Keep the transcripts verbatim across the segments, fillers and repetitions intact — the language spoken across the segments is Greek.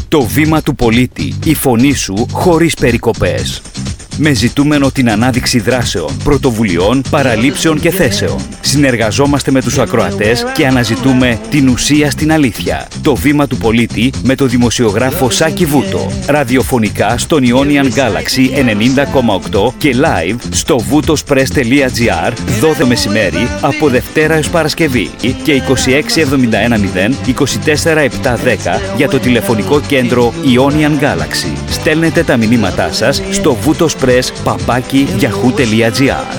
Το βήμα του πολίτη, η φωνή σου χωρίς περικοπές. Με ζητούμενο την ανάδειξη δράσεων, πρωτοβουλειών, παραλήψεων και θέσεων. Συνεργαζόμαστε με τους ακροατές και αναζητούμε την ουσία στην αλήθεια. Το βήμα του πολίτη με το δημοσιογράφο Σάκη Βούτο. Ραδιοφωνικά στον Ionian Galaxy ενενήντα κόμμα οκτώ και live στο βουτοσπρες τελεία τζι άρ δώδεκα μεσημέρι από Δευτέρα έως Παρασκευή και είκοσι έξι εβδομήντα ένα μηδέν είκοσι τέσσερα επτακόσια δέκα για το τηλεφωνικό κέντρο Ionian Galaxy. Στέλνετε τα μηνύματά σας στο βουτοσπρες παπάκι yahoo τελεία τζι άρ.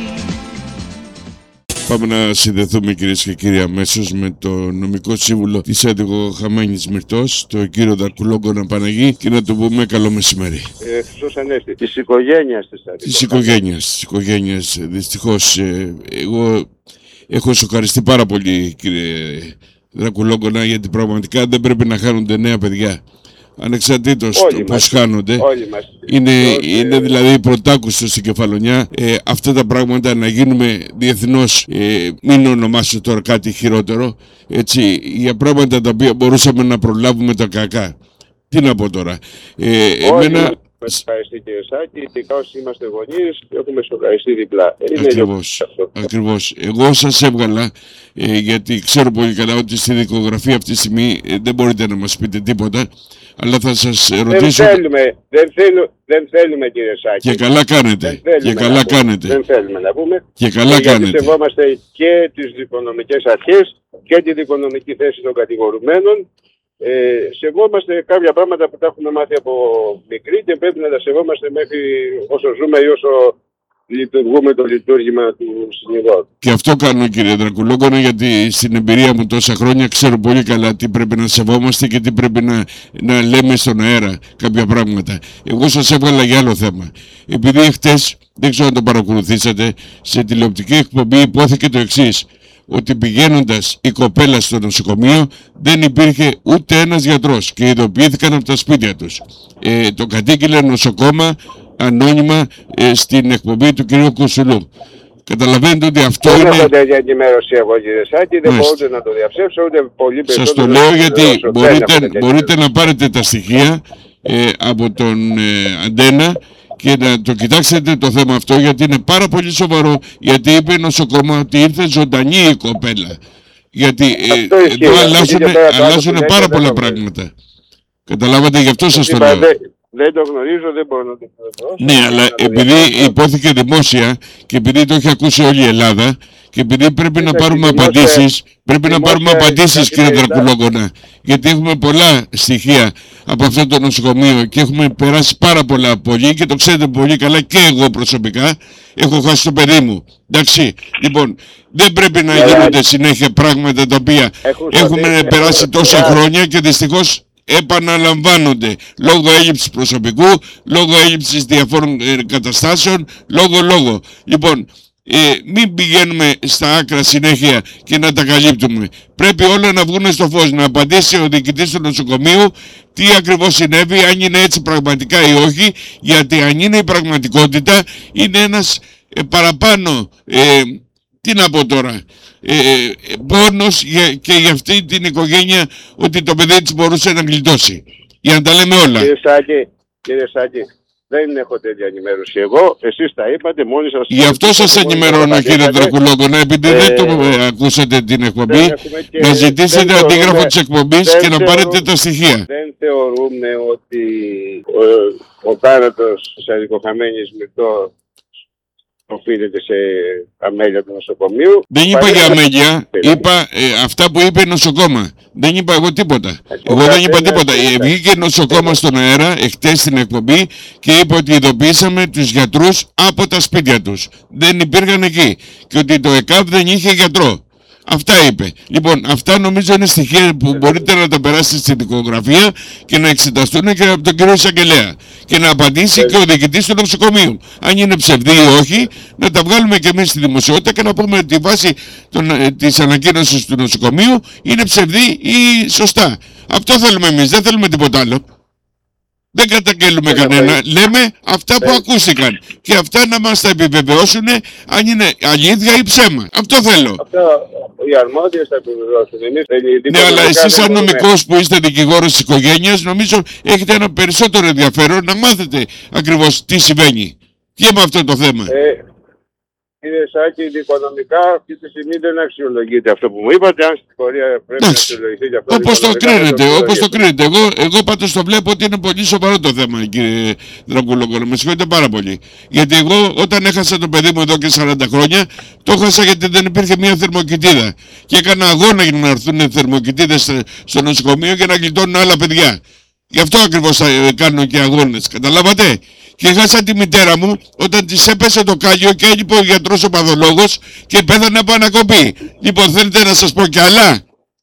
Πάμε να συνδεθούμε, κυρίες και κύριοι, αμέσως με το νομικό σύμβουλο της Αντιγοχαμένης Μυρτός, τον κύριο Δρακουλόγκονα Παναγή, και να του πούμε καλό μεσημέρι. Ε, Χριστός Ανέστη, της οικογένειας της Αντιγοχαμένης. Της οικογένειας, της οικογένειας. Δυστυχώς, ε, εγώ έχω σοκαριστεί πάρα πολύ, κύριε Δρακουλόγκονα, γιατί πραγματικά δεν πρέπει να χάνονται νέα παιδιά. Ανεξαρτήτως του πώς χάνονται, είναι, είναι δηλαδή πρωτάκουστο στην Κεφαλονιά ε, αυτά τα πράγματα να γίνουμε διεθνώς, ε, μην ονομάσω τώρα κάτι χειρότερο, έτσι, για πράγματα τα οποία μπορούσαμε να προλάβουμε τα κακά. Τι να πω τώρα, ε, εμένα... Ευχαριστώ, κύριε Σάκη, ειδικά όσοι είμαστε γονείς, έχουμε σοκαριστεί διπλά. Ακριβώς, ακριβώς. Εγώ σας έβγαλα, ε, γιατί ξέρω πολύ καλά ότι στη δικογραφία αυτή τη στιγμή ε, δεν μπορείτε να μας πείτε τίποτα, αλλά θα σας ρωτήσω... Δεν θέλουμε, δεν θέλουμε, δεν θέλουμε, κύριε Σάκη. Και καλά κάνετε, και καλά κάνετε. Δεν θέλουμε να πούμε. Και καλά και κάνετε. Γιατί σεβόμαστε και τις δικονομικές αρχές και τη δικονομική θέση των κατηγορουμένων. Ε, σεβόμαστε κάποια πράγματα που τα έχουμε μάθει από μικρή και πρέπει να τα σεβόμαστε μέχρι όσο ζούμε ή όσο λειτουργούμε το λειτουργήμα του συνηγόρου. Και αυτό κάνω, κύριε Δρακουλόγκονα, γιατί στην εμπειρία μου τόσα χρόνια ξέρω πολύ καλά τι πρέπει να σεβόμαστε και τι πρέπει να, να λέμε στον αέρα κάποια πράγματα. Εγώ σας έβγαλα για άλλο θέμα. Επειδή χτες, δεν ξέρω αν το παρακολουθήσατε, σε τηλεοπτική εκπομπή υπόθηκε το εξής, ότι πηγαίνοντας η κοπέλα στο νοσοκομείο δεν υπήρχε ούτε ένας γιατρός και ειδοποιήθηκαν από τα σπίτια τους. Ε, το κατήγγειλε νοσοκόμα ανώνυμα ε, στην εκπομπή του κ. Κουσουλού. Καταλαβαίνετε ότι αυτό δεν είναι... Δεν έχω τέτοια ενημέρωση εγώ, κύριε Σάκη, δεν μπορώ ούτε να το διαψεύσω ούτε πολύ περισσότερο. Σας το λέω γιατί μπορείτε, μπορείτε να πάρετε τα στοιχεία ε, από τον ε, Αντένα και να το κοιτάξετε το θέμα αυτό, γιατί είναι πάρα πολύ σοβαρό, γιατί είπε η νοσοκόμα ότι ήρθε ζωντανή η κοπέλα. Γιατί ε, εδώ αλλάζουν πάρα πολλά πράγματα. Καταλάβατε, γι' αυτό σας το λέω. Δεν το γνωρίζω, δεν μπορώ να το γνωρίζω. Ναι, αλλά επειδή υπόθηκε δημόσια και επειδή το έχει ακούσει όλη η Ελλάδα και επειδή πρέπει να πάρουμε απαντήσεις, πρέπει να πάρουμε απαντήσεις, κύριε Δρακουλόγκονα, γιατί έχουμε πολλά στοιχεία από αυτό το νοσοκομείο και έχουμε περάσει πάρα πολλά πολύ και το ξέρετε πολύ καλά και εγώ προσωπικά έχω χάσει το παιδί μου. Εντάξει, λοιπόν, δεν πρέπει να γίνονται συνέχεια πράγματα τα οποία έχουμε περάσει τόσα χρόνια και δυστυχώς επαναλαμβάνονται λόγω έλλειψης προσωπικού, λόγω έλλειψης διαφόρων ε, καταστάσεων, λόγω λόγω. Λοιπόν, ε, μην πηγαίνουμε στα άκρα συνέχεια και να τα καλύπτουμε. Πρέπει όλα να βγουν στο φως, να απαντήσει ο διοικητής του νοσοκομείου τι ακριβώς συνέβη, αν είναι έτσι πραγματικά ή όχι, γιατί αν είναι η πραγματικότητα είναι ένας ε, παραπάνω ε, τι να πω τώρα, ε, πόνος για, και για αυτή την οικογένεια, ότι το παιδί της μπορούσε να γλιτώσει. Για να τα λέμε όλα. Κύριε Σάκη, κύριε Σάκη, δεν έχω τέτοια ενημέρωση εγώ. Εσείς τα είπατε μόνοι σας. Γι' αυτό σας ενημερώνω, κύριε Δρακουλόγκονα, επειδή ε, δεν το ε, ακούσατε την εκπομπή, να ζητήσετε αντίγραφο της εκπομπής και να πάρετε τα στοιχεία. Δεν θεωρούμε ότι ο, ο θάνατος της Αντιγοχαμένης Μυρτός οφείλεται σε αμέλεια του νοσοκομείου. Δεν είπα για αμέλεια, είπα ε, αυτά που είπε η νοσοκόμα. Δεν είπα εγώ τίποτα. Εγώ δεν είπα τίποτα. Βγήκε η νοσοκόμα στον αέρα εχθές στην εκπομπή και είπε ότι ειδοποιήσαμε τους γιατρούς από τα σπίτια τους. Δεν υπήρχαν εκεί. Και ότι το ΕΚΑΒ δεν είχε γιατρό. Αυτά είπε. Λοιπόν, αυτά νομίζω είναι στοιχεία που μπορείτε να τα περάσετε στην δικογραφία και να εξεταστούν και από τον κύριο Εισαγγελέα. Και να απαντήσει και ο διοικητής του νοσοκομείου. Αν είναι ψευδή ή όχι, να τα βγάλουμε και εμείς στη δημοσιότητα και να πούμε ότι η βάση των, της ανακοίνωσης του νοσοκομείου είναι ψευδή ή σωστά. Αυτό θέλουμε εμείς, δεν θέλουμε τίποτα άλλο. Δεν καταγγέλουμε κανένα. Λέμε αυτά που ακούστηκαν. Και αυτά να μας τα επιβεβαιώσουν αν είναι αλήθεια ή ψέμα. Αυτό θέλω. Αυτά οι αρμόδιες θα επιβεβαιώσουν. Εμείς, ναι, αλλά εσείς σαν νομικός που είστε δικηγόρος της οικογένειας, νομίζω έχετε ένα περισσότερο ενδιαφέρον να μάθετε ακριβώς τι συμβαίνει. Και με αυτό το θέμα. Ε, Κύριε Σάκη, οικονομικά αυτή τη στιγμή δεν αξιολογείται αυτό που μου είπατε. Αν στην πορεία πρέπει να αξιολογηθεί για αυτό. Όπως το κρίνετε, όπως το κρίνετε. Εγώ, εγώ πάντως το βλέπω ότι είναι πολύ σοβαρό το θέμα, κύριε Δραγκουλόκολο. Με συγχωρείτε πάρα πολύ. Γιατί εγώ όταν έχασα το παιδί μου εδώ και σαράντα χρόνια, το έχασα γιατί δεν υπήρχε μια θερμοκοιτίδα. Και έκανα αγώνα για να έρθουν θερμοκοιτίδες στο νοσοκομείο και να γλιτώνουν άλλα παιδιά. Γι' αυτό ακριβώς θα κάνω και αγώνες. Καταλάβατε. Και χάσα τη μητέρα μου όταν της έπεσε το κάλιο και έλειπε ο γιατρός ο παθολόγος και πέθανε από ανακοπή. Λοιπόν, θέλετε να σας πω κι άλλα.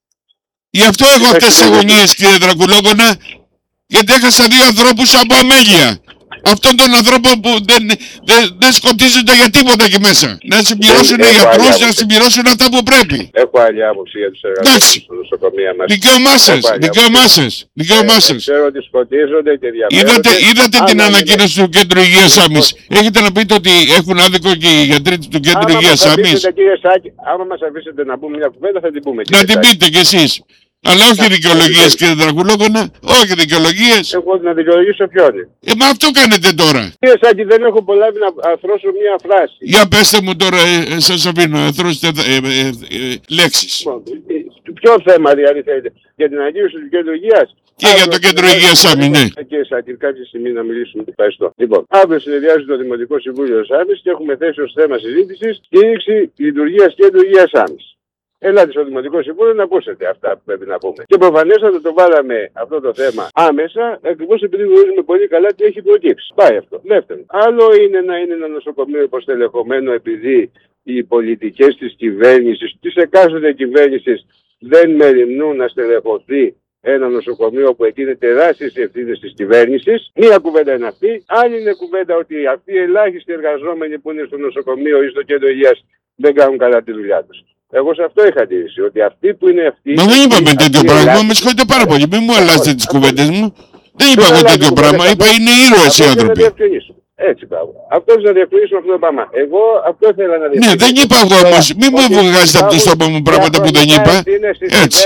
Γι' αυτό έχω αυτές τις αγωνίες, κύριε Δρακουλόκονα, γιατί έχασα δύο ανθρώπους από αμέλεια. Αυτόν τον ανθρώπο που δεν, δεν, δεν σκοτίζονται για τίποτα εκεί μέσα. Να συμπληρώσουν οι γιατρούς, να συμπληρώσουν αυτά που πρέπει. Έχω άλλη άποψη για τους εργαζόμενους στο νοσοκομεία μας. Δικαίωμά σας, δικαίωμά σας, δικαίωμά σας. Ξέρω ότι σκοτίζονται και διαφέρονται. Είδατε, είδατε την ανακοίνωση του Κέντρου Υγείας Άμμης. Έχετε να πείτε ότι έχουν άδικο και οι γιατροί του Κέντρου Υγείας Άμμης. Κύριε Σάκη, άμα μας αφήσετε να πούμε μια κουβέντα θα την πούμε. Να την πείτε κι εσείς. Αλλά όχι δικαιολογίες, κύριε Δρακουλόκονα, όχι δικαιολογίες. Εγώ να δικαιολογήσω ποιον. Ε, μα αυτό κάνετε τώρα. Κύριε Σάκη, δεν έχω προλάβει να αρθρώσω μία φράση. Για πέστε μου τώρα, ε, σας αφήνω, αρθρώστε ε, ε, ε, ε, λέξεις. Ποιο θέμα δηλαδή θέλετε, για την ανακοίνωση του Κέντρου Υγείας. Και για το Κέντρο Υγείας Άμμη, ναι. Κύριε Σάκη, κάποια στιγμή να μιλήσουμε. Ευχαριστώ. Λοιπόν, αύριο συνεδριάζει το Δημοτικό Συμβούλιο της Άμμης και έχουμε θέσει ως θέμα συζήτησης στήριξη λειτουργίας Κέντρου Υγείας Άμμης. Ελάτε στο Δημοτικό Συμβούλιο να ακούσετε αυτά που πρέπει να πούμε. Και προφανέστατα το βάλαμε αυτό το θέμα άμεσα, ακριβώς επειδή γνωρίζουμε πολύ καλά τι έχει προκύψει. Πάει αυτό. Δεύτερον, άλλο είναι να είναι ένα νοσοκομείο υποστελεχωμένο επειδή οι πολιτικές της κυβέρνησης, της εκάστοτε κυβέρνησης, δεν μεριμνούν να στελεχωθεί ένα νοσοκομείο που εκεί είναι τεράστιες ευθύνες της κυβέρνησης. Μία κουβέντα είναι αυτή. Άλλη είναι κουβέντα ότι αυτοί οι ελάχιστοι εργαζόμενοι που είναι στο νοσοκομείο ή στο κέντρο υγείας δεν κάνουν καλά τη δουλειά τους. Εγώ σε αυτό είχα αντίρρηση, ότι αυτοί που είναι αυτοί... Μα δεν είπαμε τέτοιο πράγμα, με συγχωρείτε πάρα πολύ, μην μου αλλάζετε τις κουβέντες μου. Δεν είπα εγώ τέτοιο πράγμα, είπα είναι ήρωες οι άνθρωποι. Έτσι πράγμα. Αυτό να διευκρινίσουμε αυτό το πράγμα. Εγώ αυτό ήθελα να διευκρινίσω. Ναι, δεν είπα εγώ όμως, μην μου βγάζετε από το στόμα μου πράγματα που δεν είπα. Έτσι.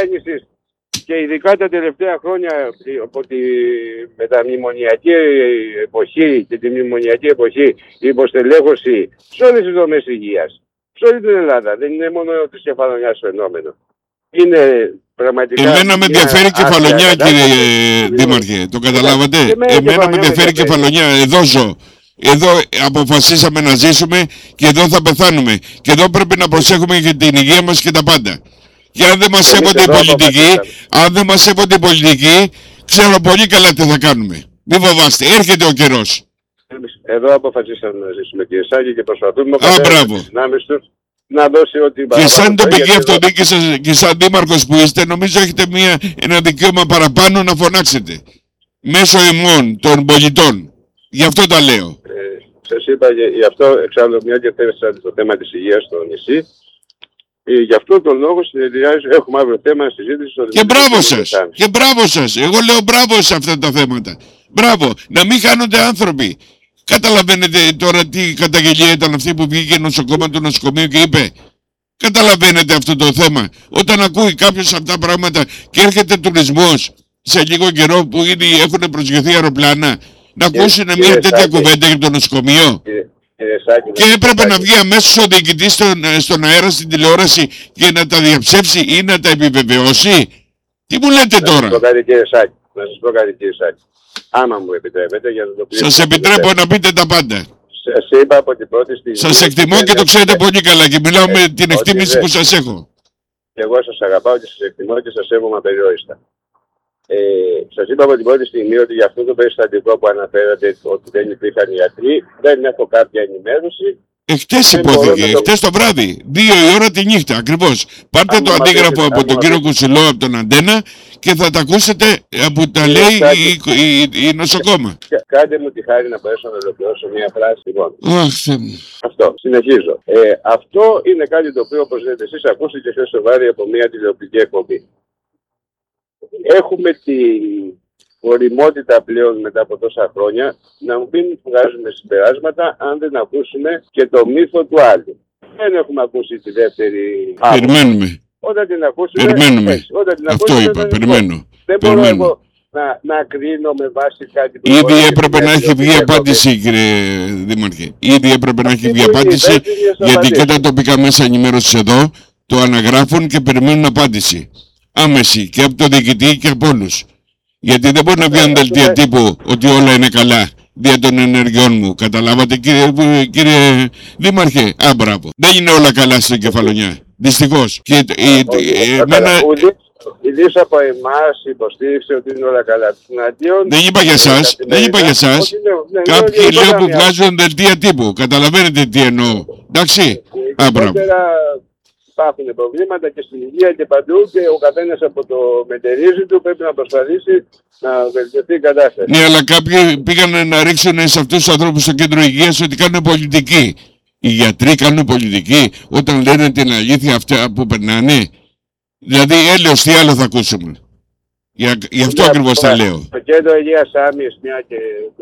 Και ειδικά τα τελευταία χρόνια από τη μεταμνημονιακή εποχή και τη μνημονιακή εποχή η υποστελέχωση σε όλες τις δομές υγείας. Σε όλη την Ελλάδα. Δεν είναι μόνο της Κεφαλονιάς φαινόμενο. Είναι πραγματικά... Εμένα με ενδιαφέρει Κεφαλονιά, κύριε Δήμαρχε. Το καταλάβατε. Εμένα με ενδιαφέρει Κεφαλονιά. Εδώ ζω. Εδώ αποφασίσαμε να ζήσουμε και εδώ θα πεθάνουμε. Και εδώ πρέπει να προσέχουμε για την υγεία μας και τα πάντα. Και αν δεν μας σέβονται οι πολιτικοί, αν δεν μας σέβονται οι πολιτικοί, ξέρω πολύ καλά τι θα κάνουμε. Μην φοβάστε. Έρχεται ο καιρός. Εδώ αποφασίσαμε να ζήσουμε, κύριε Σάκη, και προσπαθούμε να δώσει ό,τι... Και σαν τοπική αυτοδιοίκηση σας και σαν δήμαρχος που είστε, νομίζω έχετε μια, ένα δικαίωμα παραπάνω να φωνάξετε. Μέσω ημών των πολιτών. Γι' αυτό τα λέω. Ε, σας είπα, γι' αυτό εξάλλου μια και θέσατε το θέμα της υγείας στο νησί. Ε, γι' αυτό τον λόγο συνεδριάζει, έχουμε αύριο θέμα συζήτηση στο Και μπράβο σας, και μπράβο σας. Εγώ λέω μπράβο σε αυτά τα θέματα. Μπράβο, να μην χάνονται άνθρωποι. Καταλαβαίνετε τώρα τι καταγγελία ήταν αυτή που βγήκε νοσοκόμα του νοσοκομείου και είπε. Καταλαβαίνετε αυτό το θέμα. Όταν ακούει κάποιος αυτά τα πράγματα και έρχεται τουρισμός σε λίγο καιρό που ήδη έχουν προσγειωθεί αεροπλάνα, να ακούσουν μια τέτοια κουβέντα για το νοσοκομείο. Και έπρεπε να βγει αμέσως ο διοικητής στον, στον αέρα στην τηλεόραση και να τα διαψεύσει ή να τα επιβεβαιώσει. Τι μου λέτε τώρα. Να σας πω κάτι, κύριε Σάκη. Να σας πω κάτι, κύριε Σάκη. Άμα μου επιτρέπετε για να το πει. Σας επιτρέπω να πείτε τα πάντα. Σας είπα από την πρώτη στιγμή. Σας εκτιμώ και το ξέρετε πολύ καλά και μιλάω με την εκτίμηση που σας έχω. Και εγώ σας αγαπάω και σας εκτιμώ και σας σέβομαι απεριόριστα. Ε, σας είπα από την πρώτη στιγμή ότι για αυτό το περιστατικό που αναφέρατε ότι δεν υπήρχαν ιατροί, δεν έχω κάποια ενημέρωση. Εχθές υπόθηκε, εχθές το βράδυ, δύο η ώρα τη νύχτα, ακριβώς. Πάρτε το αντίγραφο από τον κύριο Κουσουλό, από τον Αντένα και θα τα ακούσετε που τα λέει η, η, η νοσοκόμα. Κάντε μου τη χάρη να μπορέσω να ολοκληρώσω μια φράση. Λοιπόν, Αχ, αυτό, συνεχίζω. Ε, αυτό είναι κάτι το οποίο, όπως λέτε εσείς, ακούστηκε χθες το βράδυ από μια τηλεοπτική εκπομπή. Έχουμε τη, οριμότητα πλέον μετά από τόσα χρόνια, να μην βγάζουμε συμπεράσματα αν δεν ακούσουμε και το μύθο του άλλου. Δεν έχουμε ακούσει τη δεύτερη άποψη. Περιμένουμε. Όταν την ακούσουμε, Περιμένουμε. έτσι, όταν την Αυτό ακούσουμε, είπα, δεν περιμένω. Δεν μπορώ περιμένω. εγώ να, να κρίνω με βάση κάτι που... Ήδη έπρεπε να έχει βγει απάντηση, κύριε Δήμαρχε. Ήδη έπρεπε να έχει βγει απάντηση, γιατί και τα τοπικά μέσα ενημέρωσης εδώ το αναγράφουν και περιμένουν απάντηση. Άμεση και από το διοικητή και από όλους. Γιατί δεν μπορεί να βγει δελτία τύπου ότι όλα είναι καλά δια των ενεργειών μου. Καταλάβατε, κύριε, κύριε Δήμαρχε? Α, μπράβο. Δεν είναι όλα καλά στην Κεφαλονιά. Δυστυχώς. Και εμένα... Ιδίως από εμάς υποστήριξε ότι είναι όλα καλά. Δεν είπα για εσάς. Δεν είπα για εσάς. Κάποιοι λέω που βγάζουν δελτία τύπου. Καταλαβαίνετε τι εννοώ. Εντάξει. Α, μπράβο. Υπάρχουν προβλήματα και στην υγεία και παντού και ο καθένας από το μετερίζει του πρέπει να προσπαθήσει να βελτιωθεί η κατάσταση. Ναι, αλλά κάποιοι πήγαν να ρίξουν σε αυτούς τους ανθρώπους στο κέντρο υγείας ότι κάνουν πολιτική. Οι γιατροί κάνουν πολιτική όταν λένε την αλήθεια αυτά που περνάνε. Δηλαδή έλεος τι άλλο θα ακούσουμε. Για, γι' αυτό ναι, ακριβώς τα λέω. Το κέντρο υγείας Άμυς, μια και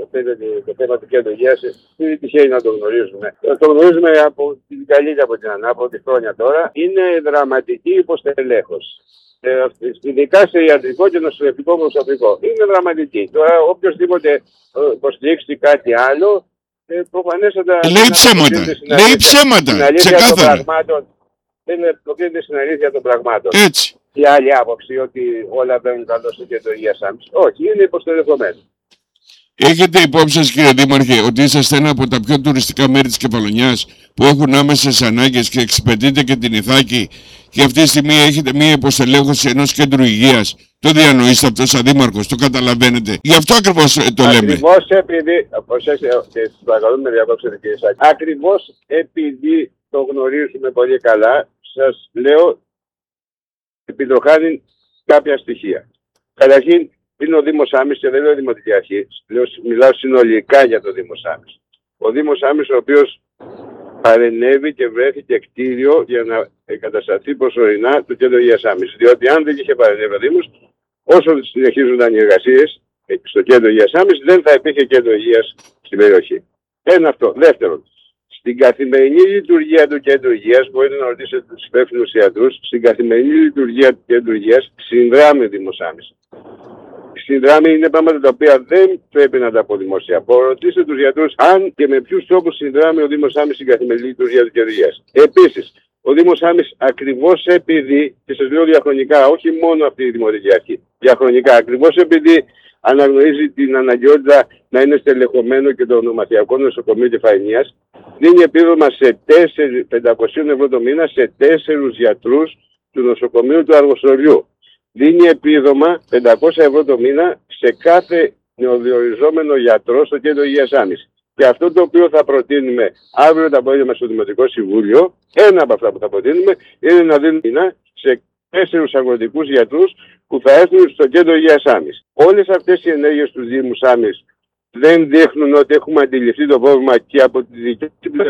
το θέμα του κέντρου υγείας, είναι τυχαίνει να το γνωρίζουμε. Το γνωρίζουμε από την καλύτερη από την Ανά, από τη χρόνια τώρα. Είναι δραματική υποστελέχωση. Ε, ειδικά σε ιατρικό και νοσηλευτικό προσωπικό. Είναι δραματική. Τώρα οποιοσδήποτε υποστηρίξει κάτι άλλο, ε, προφανέστατα... Λέει ψέματα. Λέει ψέματα. Ξεκάθαρα. Δεν προκρίνεται στην αλήθεια των πραγμάτων. Έτσι. Η άλλη άποψη ότι όλα μπαίνουν καλό στο κέντρο υγείας Άμυς. Όχι, είναι υποστελεχωμένο. Έχετε υπόψη σας, κύριε Δήμαρχε, ότι είσαστε ένα από τα πιο τουριστικά μέρη της Κεφαλονιάς που έχουν άμεσες ανάγκες και εξυπηρετείτε και την Ιθάκη και αυτή τη στιγμή έχετε μία υποστελέχωση ενός κέντρου υγείας. Το διανοείστε αυτό σαν δήμαρχος, το καταλαβαίνετε. Γι' αυτό ακριβώς το λέμε. Ακριβώς επειδή, και παρακαλούμε διακόψετε κύριε Σάκη, ακριβώς επειδή το γνωρίζουμε πολύ καλά, σας λέω επιτροχάνει κάποια στοιχεία. Καταρχήν είναι ο Δήμος Άμυς και δεν λέω Δημοτική Αρχή, λέω, μιλάω συνολικά για το Δήμος Άμυς. Ο Δήμος Άμυς ο οποίος παρενέβη και βρέθηκε κτίριο για να εγκατασταθεί προσωρινά το κέντρο υγείας Άμυς. Διότι αν δεν είχε παρενέβει ο Δήμος, όσο συνεχίζονταν οι εργασίες στο κέντρο υγείας Άμυς, δεν θα υπήρχε κέντρο υγείας στην περιοχή. Ένα αυτό. Δεύτερον, στην καθημερινή λειτουργία του κέντρου υγείας, μπορείτε να ρωτήσετε τους υπεύθυνους ιατρούς, στην καθημερινή λειτουργία του κέντρου υγείας συνδράμει ο Δήμος Άμυς. Συνδράμει είναι πράγματα τα οποία δεν πρέπει να τα πω δημοσία. Ρωτήστε τους γιατρούς αν και με ποιους τρόπους συνδράμει ο Δήμος Άμυς στην καθημερινή λειτουργία του κέντρου υγείας. Επίσης, ο Δήμος Άμυς ακριβώς επειδή, και σας λέω διαχρονικά, όχι μόνο αυτή η Δημοτική Αρχή, διαχρονικά, ακριβώς επειδή αναγνωρίζει την αναγκαιότητα να είναι στελεχωμένο και το ονομαθιακό νοσοκομείο Κεφαλονιάς, δίνει επίδομα σε πεντακόσια ευρώ το μήνα σε τέσσερους γιατρούς του νοσοκομείου του Αργοστολιού. Δίνει επίδομα πεντακόσια ευρώ το μήνα σε κάθε νεοδιοριζόμενο γιατρό στο κέντρο υγείας Άμυς. Και αυτό το οποίο θα προτείνουμε αύριο το απόγευμα στο Δημοτικό Συμβούλιο, ένα από αυτά που θα προτείνουμε, είναι να δίνουμε σε τέσσερους αγροτικούς γιατρούς που θα έρθουν στο κέντρο υγείας Άμυς. Όλες αυτές οι ενέργειες του Δήμου Άμυς δεν δείχνουν ότι έχουμε αντιληφθεί το πρόβλημα και από τη δική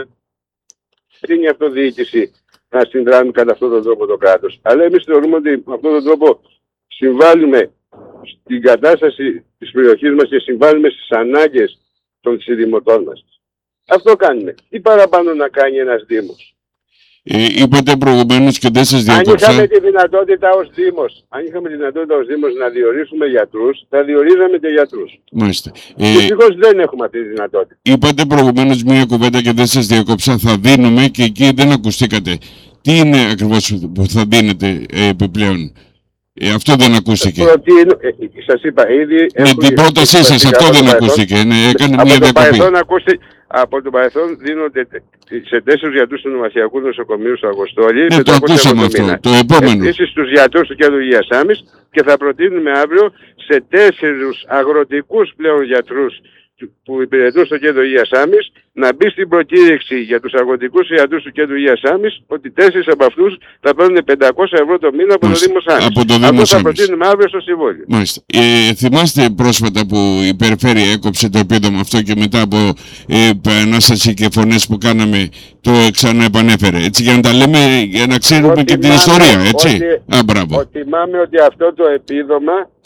την αυτοδιοίκηση να συνδράμει κατά αυτόν τον τρόπο το κράτος. Αλλά εμείς θεωρούμε ότι με αυτόν τον τρόπο συμβάλλουμε στην κατάσταση της περιοχής μας και συμβάλλουμε στις ανάγκες των συνδημοτών μας. Αυτό κάνουμε. Τι παραπάνω να κάνει ένας Δήμος? Ε, είπατε προηγουμένως και δεν σας διακόψα. Αν είχαμε τη δυνατότητα ως Δήμος, αν είχαμε τη δυνατότητα ως Δήμος να διορίσουμε γιατρούς, θα διορίζαμε και γιατρούς. Μάλιστα. Ε, Δυστυχώς δεν έχουμε αυτή τη δυνατότητα. Είπατε προηγουμένως μία κουβέντα και δεν σας διακόψα. Θα δίνουμε και εκεί δεν ακουστήκατε. Τι είναι ακριβώς που θα δίνετε ε, επιπλέον? Ε, αυτό δεν ακούστηκε. Προτείνω, ε, σας είπα ήδη... Με την πρότασή σας αυτό δεν ακούστηκε. Ναι, έκανε από μια το διακοπή. Ακούστε, από το παρελθόν δίνονται σε τέσσερους γιατρούς του Νομαθιακού Νοσοκομείου στο Αργοστόλι. Ναι, το ακούσαμε αυτό. Το επόμενο. Επίσης στους γιατρούς του κέντρου υγείας Άμυς και θα προτείνουμε αύριο σε τέσσερους αγροτικούς πλέον γιατρούς που υπηρετούν στο κέντρο υγείας Άμυς να μπει στην προκήρυξη για τους αγροτικούς ιατρούς του κέντρου υγείας Άμυς ότι τέσσερις από αυτούς θα παίρνουν πεντακόσια ευρώ το μήνα από Μάλιστα. το Δήμο Άμυς. Από το Δήμο Αυτό θα Άμυς. προτείνουμε αύριο στο Συμβούλιο. Μάλιστα. Ε, θυμάστε πρόσφατα που η Περιφέρεια έκοψε το επίδομα αυτό και μετά από ε, επανάσταση και φωνές που κάναμε το ξαναεπανέφερε. Έτσι, για να τα λέμε, για να ξέρουμε Ότι και την μάμε, ιστορία, έτσι. Ότι, Α, μπράβο. ότι θυμάμαι ότι αυτό το επίδομα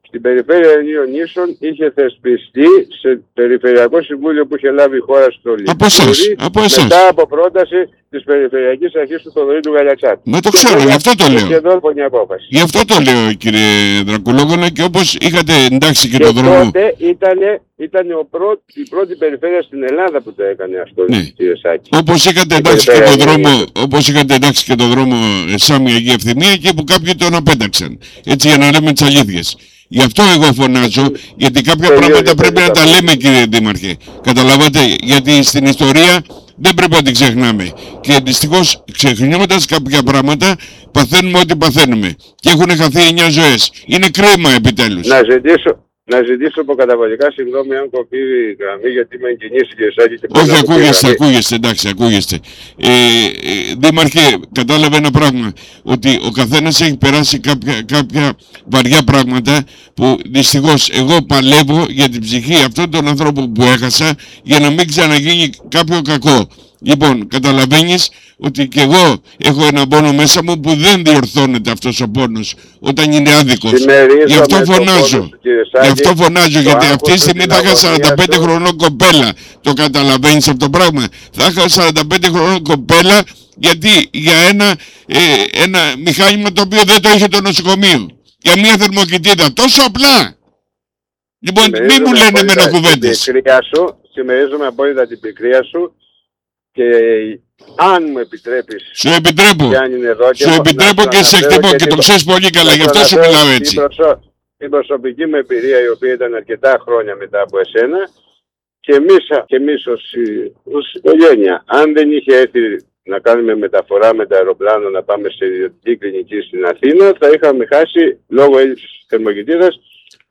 στην περιφέρεια Ιλίων Νήσων είχε θεσπιστεί σε περιφερειακό συμβούλιο που είχε λάβει η χώρα στο Λιβύριο μετά από πρόταση της Περιφερειακής Αρχής του Θοδωρή του Γαλιατσάτη. Μα το ξέρω, γι' αυτό το λέω. Γι' αυτό το λέω, κύριε Δρακουλόγωνα, και όπως είχατε εντάξει και, και το δρόμο. Τότε ήταν, ήταν ο πρώτη, η πρώτη περιφέρεια στην Ελλάδα που το έκανε αυτό, ναι. Κύριε Σάκη. Όπως είχατε εντάξει και το δρόμο, όπως είχατε εντάξει και το δρόμο Σάμι Αγία Ευθυμία, και που κάποιοι τον απέταξαν. Έτσι, για να λέμε τις αλήθειες. Γι' αυτό εγώ φωνάζω, γιατί κάποια πράγματα πρέπει να τα λέμε, κύριε Δήμαρχε. Καταλάβατε, γιατί στην ιστορία δεν πρέπει να την ξεχνάμε. Και δυστυχώς, ξεχνιώντας κάποια πράγματα, παθαίνουμε ό,τι παθαίνουμε. Και έχουν χαθεί εννιά ζωές. Είναι κρίμα επιτέλους. Να ζητήσω, να ζητήσω προκαταβολικά συγγνώμη αν κοπεί η γραμμή, γιατί με εγκινήσει, κύριε Σάκη. Όχι, ακούγεστε, ακούγεστε, εντάξει, ακούγεστε. Ε, ε, Δήμαρχε, κατάλαβε ένα πράγμα. Ότι ο καθένας έχει περάσει κάποια, κάποια βαριά πράγματα που δυστυχώς εγώ παλεύω για την ψυχή αυτών των ανθρώπων που έχασα, για να μην ξαναγίνει κάποιο κακό. Λοιπόν, καταλαβαίνεις ότι και εγώ έχω ένα πόνο μέσα μου που δεν διορθώνεται αυτός ο πόνος όταν είναι άδικος. Γι' αυτό φωνάζω. Γι' αυτό φωνάζω, γιατί αυτή τη στιγμή θα είχα σαράντα πέντε χρονών κοπέλα. Το καταλαβαίνεις αυτό το πράγμα? Θα είχα σαράντα πέντε χρονών κοπέλα, γιατί για ένα, ε, ένα μηχάνημα το οποίο δεν το είχε το νοσοκομείο. Για μια θερμοκοιτίδα. Τόσο απλά. Λοιπόν, μην μου λένε με κουβέντες. Συμμερίζομαι απόλυτα την πικρία σου. Και αν μου επιτρέπεις, σου επιτρέπω, εδώ, σου επιτρέπω και σε εκτιμώ και το ξέρεις πολύ καλά, γι' αυτό σου μιλάω έτσι. Την, προσω... την προσωπική μου εμπειρία, η οποία ήταν αρκετά χρόνια μετά από εσένα, και εμείς, και εμείς ως, ως οικογένεια, αν δεν είχε έρθει να κάνουμε μεταφορά με τα αεροπλάνο να πάμε σε ιδιωτική κλινική στην Αθήνα, θα είχαμε χάσει λόγω έλλειψης θερμοκοιτίδας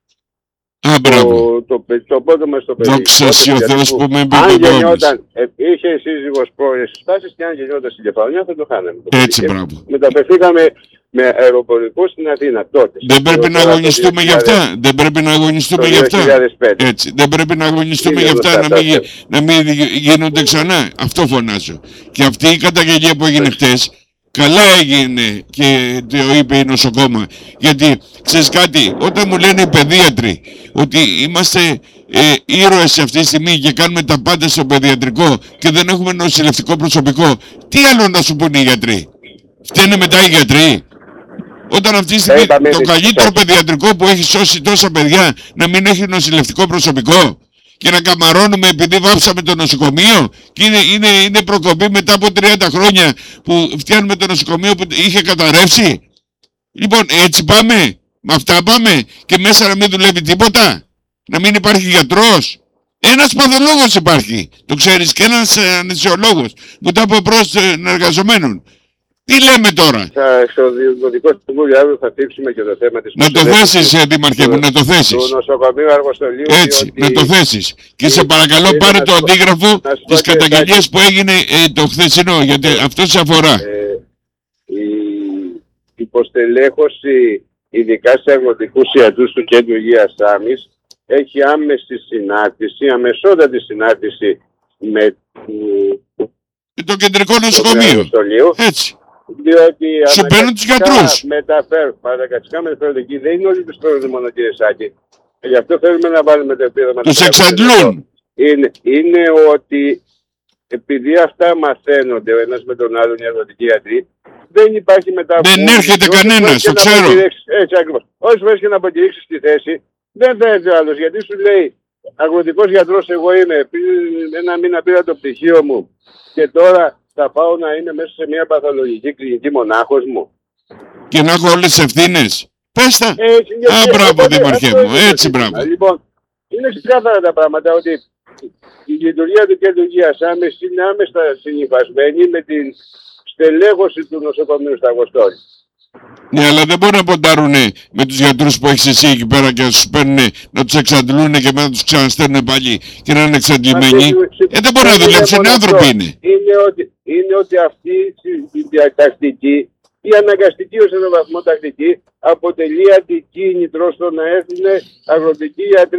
Α, το, το, το, το πόδο μας στο παιδί. Δόξα σοι ο Θεός που με αν γεννιόταν, ε, είχε η σύζυγος πρώην συστάσεις, και αν γεννιόταν στην κεφαλονιά θα το χάναμε. Έτσι, μπράβο. Μεταφερθήκαμε με αεροπορικό στην Αθήνα τότε. Δεν πρέπει να αγωνιστούμε γι' αυτά. Δεν πρέπει να αγωνιστούμε γι' αυτά. Έτσι. Δεν πρέπει να αγωνιστούμε γι' αυτά, να μην, να μην γίνονται ξανά. Αυτό φωνάζω. Και αυτή η καταγγελία που έγινε χτες, καλά έγινε και το είπε η νοσοκόμα. Γιατί, ξέρεις κάτι, όταν μου λένε οι παιδίατροι ότι είμαστε ε, ήρωες αυτή τη στιγμή και κάνουμε τα πάντα στο παιδιατρικό και δεν έχουμε νοσηλευτικό προσωπικό, τι άλλο να σου πούνε οι γιατροί? Φταίνε μετά οι γιατροί? Όταν αυτή τη στιγμή το καλύτερο παιδιατρικό που έχει σώσει τόσα παιδιά να μην έχει νοσηλευτικό προσωπικό, και να καμαρώνουμε επειδή βάψαμε το νοσοκομείο, και είναι, είναι, είναι προκοπή μετά από τριάντα χρόνια που φτιάχνουμε το νοσοκομείο που είχε καταρρεύσει. Λοιπόν, έτσι πάμε, με αυτά πάμε, και μέσα να μην δουλεύει τίποτα, να μην υπάρχει γιατρός. Ένας παθολόγος υπάρχει, το ξέρεις, και ένας ε, αναισθησιολόγος μετά από πρόσθετων εργαζομένων. Τι λέμε τώρα? Στο Δημοτικό Συμβούλιο αύριο θα θίξουμε και το θέμα της... Να το θέσεις, Δήμαρχε μου, να το θέσεις. Του νοσοκομείου Αργοστολίου. Έτσι, διότι... να το θέσεις. Και σε παρακαλώ πάρε το αντίγραφο της καταγγελίας που έγινε ε, το χθεσινό, γιατί αυτό σε αφορά. Ε, η υποστελέχωση, ειδικά σε αγροτικούς ιατρούς του Κέντρου Υγείας Σάμης, έχει άμεση συνάρτηση, αμεσότατη συνάρτηση με το κεντρικό νοσοκομείο. Έτσι. Διότι σου παίρνουν τους γιατρούς. Μεταφέρουν, παρακατικά μεταφέρουν εκεί. Δεν είναι όλοι τους παίρνουν μόνο, κύριε Σάκη. Γι' αυτό θέλουμε να βάλουμε το επίδομα. Τους εξαντλούν. Είναι, είναι ότι επειδή αυτά μαθαίνονται ο ένας με τον άλλον οι αγροτικοί γιατροί, δεν υπάρχει μετά. Δεν έρχεται κανένας, το ξέρω. Έτσι ακριβώς. Όσοι φορές και να αποκηρύξεις τη θέση, δεν θα έρθει άλλος. Γιατί σου λέει, αγροτικός γιατρός εγώ είμαι. Ένα μήνα πήρα το πτυχίο μου και τώρα θα πάω να είναι μέσα σε μια παθολογική κλινική μονάχος μου. Και να έχω όλες τις ευθύνες. Πες τα. Έτσι, Α, μπράβο, Δήμαρχέ μου. Έτσι, μπράβο. Λοιπόν, είναι ξεκάθαρα τα πράγματα ότι η λειτουργία του Κέντρου Υγείας Σάμης είναι άμεσα συνυφασμένη με την στελέχωση του νοσοκομείου στα Αγοστόλη. Ναι, αλλά δεν μπορούν να ποντάρουν με τους γιατρούς που έχεις εσύ εκεί πέρα και να τους παίρνουν, να τους εξαντλούν και μετά να τους ξαναστέλνουν πάλι και να είναι εξαντλημένοι. Ε, δεν μπορούν να δουλέψουν, άνθρωποι είναι. Είναι ότι, είναι ότι αυτή η διατακτική, η αναγκαστική ως έναν βαθμό τακτική, αποτελεί αντικίνητρο στο να έρθουν αγροτικοί γιατροί.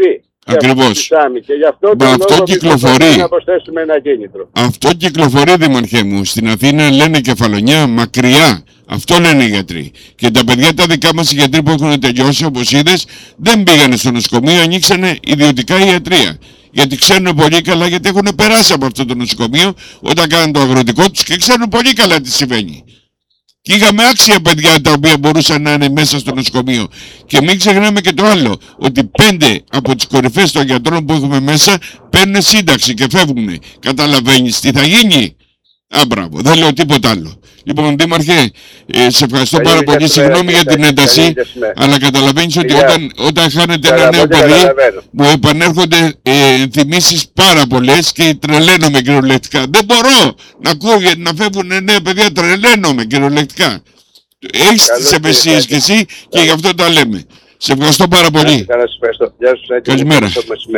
Ακριβώς. Και γι' αυτό, Μα αυτό λόγο κυκλοφορεί. Να προσθέσουμε ένα κίνητρο. Αυτό κυκλοφορεί, Δήμαρχέ μου. Στην Αθήνα λένε Κεφαλονιά, μακριά. Αυτό λένε οι γιατροί. Και τα παιδιά τα δικά μας οι γιατροί που έχουν τελειώσει, όπως είδες, δεν πήγανε στο νοσοκομείο, ανοίξανε ιδιωτικά ιατρία. Γιατί ξέρουν πολύ καλά, γιατί έχουν περάσει από αυτό το νοσοκομείο όταν κάνουν το αγροτικό τους και ξέρουν πολύ καλά τι συμβαίνει. Και είχαμε άξια παιδιά τα οποία μπορούσαν να είναι μέσα στο νοσοκομείο. Και μην ξεχνάμε και το άλλο, ότι πέντε από τις κορυφές των γιατρών που έχουμε μέσα παίρνουν σύνταξη και φεύγουν. Καταλαβαίνεις τι θα γίνει? Α, μπράβο, δεν λέω τίποτα άλλο. Λοιπόν, Δήμαρχε, ε, σε ευχαριστώ καλή πάρα πολύ. Συγγνώμη για την ένταση, αλλά καταλαβαίνεις ότι όταν, όταν χάνετε ένα νέο παιδί, μου επανέρχονται ε, θυμίσεις πάρα πολλές και τρελαίνομαι κυριολεκτικά. Δεν μπορώ να ακούω να φεύγουν νέα παιδιά, τρελαίνομαι κυριολεκτικά. Έχεις τις ευαισθησίες κι εσύ και γι' αυτό τα λέμε. Σε ευχαριστώ πάρα πολύ. Καλημέρα.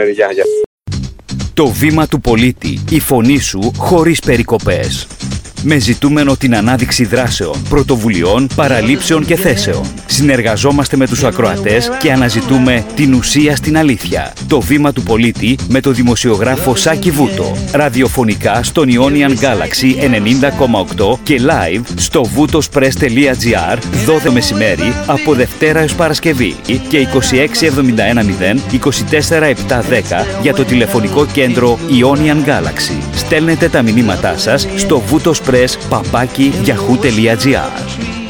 Το βήμα του πολίτη, η φωνή σου χωρίς περικοπές. Με ζητούμενο την ανάδειξη δράσεων, πρωτοβουλειών, παραλήψεων και θέσεων. Συνεργαζόμαστε με τους ακροατές και αναζητούμε την ουσία στην αλήθεια. Το βήμα του πολίτη με το δημοσιογράφο Σάκη Βούτο. Ραδιοφωνικά στον Ionian Galaxy ενενήντα κόμμα οκτώ και live στο βουτοσπρες τελεία τζι άρ δώδεκα μεσημέρι από Δευτέρα έως Παρασκευή και είκοσι έξι εβδομήντα ένα μηδέν είκοσι τέσσερα επτακόσια δέκα για το τηλεφωνικό κέντρο Ionian Galaxy. Στέλνετε τα μηνύματά σας στο βουτοσπρες παπάκι γιαχού τελεία τζι άρ.